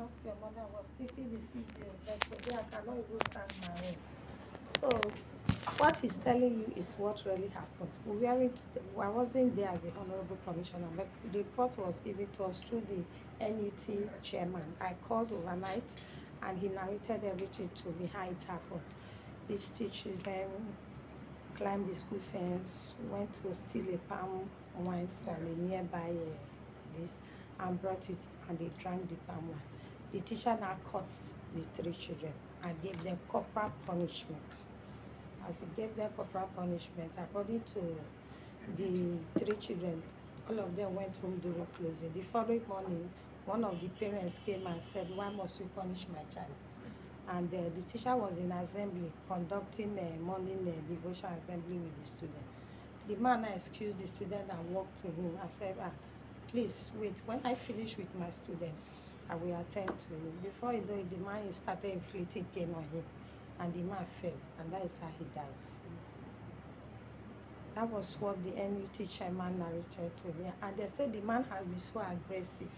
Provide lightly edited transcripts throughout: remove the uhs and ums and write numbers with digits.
lost your mother, I was taking the CZO, but today I cannot even start my own. So what he's telling you is what really happened. I wasn't there as the Honorable Commissioner, but the report was given to us through the NUT chairman. I called overnight and he narrated everything to me, how it happened. These two children climbed the school fence, went to steal a palm wine from a nearby this and brought it, and they drank the palm wine. The teacher now caught the three children and gave them corporal punishment. As he gave them corporal punishment, according to the three children, all of them went home during closing. The following morning, one of the parents came and said, "Why must you punish my child?" And the teacher was in assembly conducting a morning devotion assembly with the student. The man excused the student and walked to him and said, "Please wait, when I finish with my students, I will attend to you." Before you know it, the man started inflicting pain on him, and the man fell, and that is how he died. That was what the NUT chairman narrated to me, and they said the man has been so aggressive.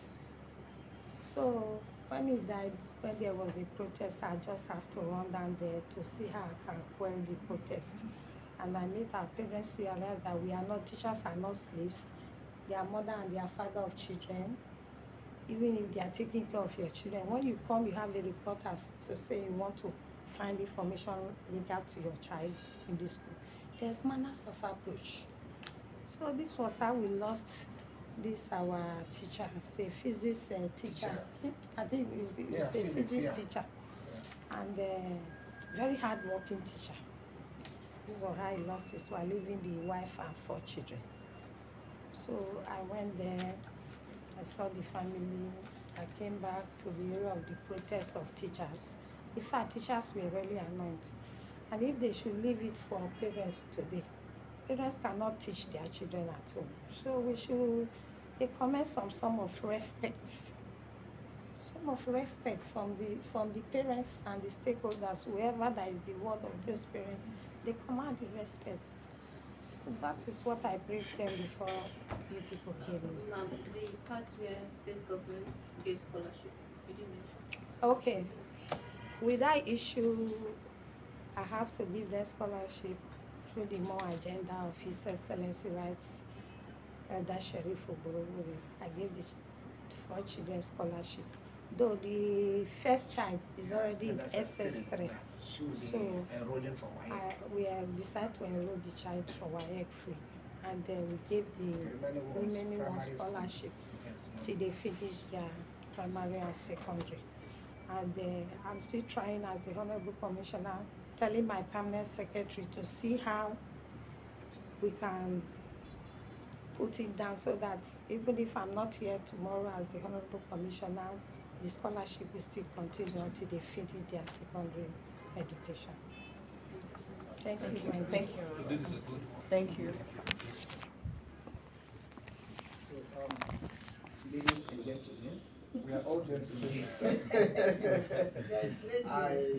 So when he died, when there was a protest, I just have to run down there to see how I can quell the protest. And I made our parents realize that teachers are not slaves. They are mother and they are father of children. Even if they are taking care of your children, when you come, you have the reporters to say you want to find information regard to your child in the school. There's manners of approach. So this was how we lost this our teacher. It's a physics teacher. I think it's a physics teacher. Yeah. And very hard-working teacher. This was how he lost his wife, leaving the wife and 4 children. So I went there, I saw the family, I came back to the area of the protest of teachers. In fact, teachers were really annoyed. And if they should leave it for parents today, parents cannot teach their children at home. So they commence on some of respect. Some of respect from the parents and the stakeholders, whoever that is the word of those parents, they command the respect. So that is what I briefed them before you people came in. Now, the part where state governments give scholarship, you didn't mention. Okay. With that issue, I have to give them scholarship through the more agenda of His Excellency Rights Elder Sheriff Oborowori. I gave the 4 children scholarship. Though the first child is already in SS3. So enrolling for WAEC. We have decided to enroll the child for WAEC free. And then we gave the remaining one scholarship till they finish their primary and secondary. And I'm still trying as the Honorable Commissioner, telling my permanent secretary to see how we can put it down so that even if I'm not here tomorrow as the Honorable Commissioner, the scholarship will still continue until they finish their secondary education. Thank you. Thank you. So this is a good one. Thank you. So, ladies and gentlemen, we are all gentlemen.